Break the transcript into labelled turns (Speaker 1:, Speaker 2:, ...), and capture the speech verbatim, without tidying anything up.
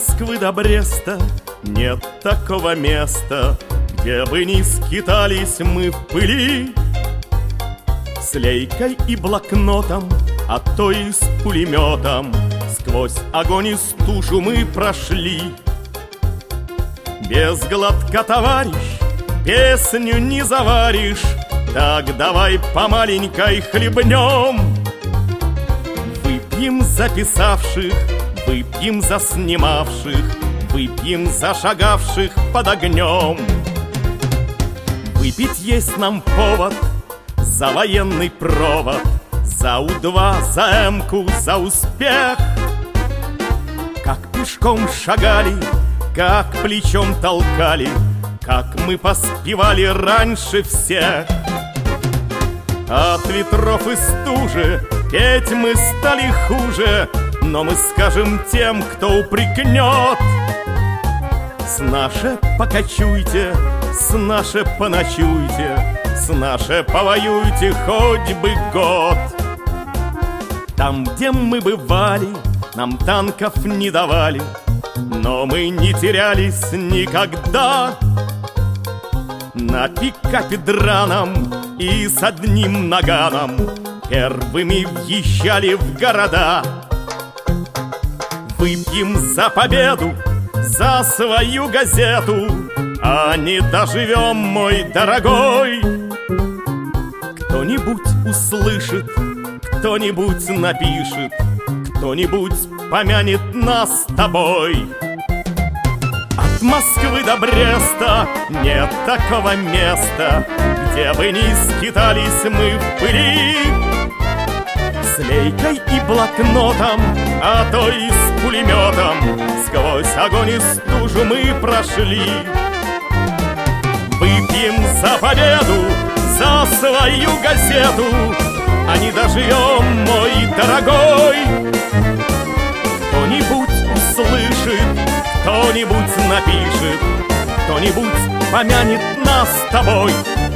Speaker 1: Москвы до Бреста нет такого места, где бы не скитались мы в пыли. С лейкой и блокнотом, а то и с пулеметом сквозь огонь и стужу мы прошли. Без глотка, товарищ, песню не заваришь, так давай по маленькой хлебнем. Выпьем за писавших, выпьем за снимавших, выпьем за шагавших под огнем. Выпить есть нам повод за военный провод, за У два, за Эмку, за успех. Как пешком шагали, как плечом толкали, как мы поспевали раньше всех. От ветров и стужи петь мы стали хуже, но мы скажем тем, кто упрекнет: с наше покачуйте, с наше поночуйте, с наше повоюйте хоть бы год. Там, где мы бывали, нам танков не давали, но мы не терялись никогда. На пикапе драном и с одним наганом первыми въезжали в города. Выпьем за победу, за свою газету, а не доживем, мой дорогой. Кто-нибудь услышит, кто-нибудь напишет, кто-нибудь помянет нас с тобой. От Москвы до Бреста нет такого места, где бы не скитались мы в пыли. С лейкой и блокнотом, а то и с пулеметом сквозь огонь и стужу мы прошли. Выпьем за победу, за свою газету, а не доживем, мой дорогой. Кто-нибудь услышит, кто-нибудь напишет, кто-нибудь помянет нас с тобой.